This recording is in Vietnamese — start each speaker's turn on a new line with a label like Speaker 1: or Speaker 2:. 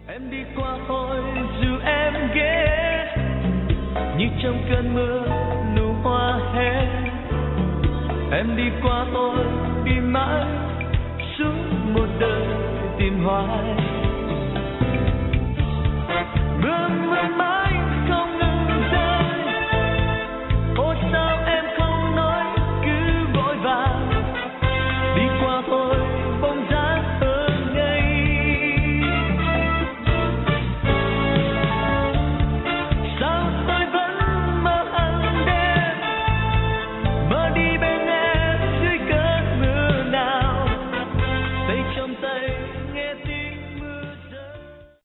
Speaker 1: Em đi qua thôi dù em ghé, như trong cơn mưa nụ hoa hè. Em đi qua thôi đi mãi suốt một đời tìm hoài.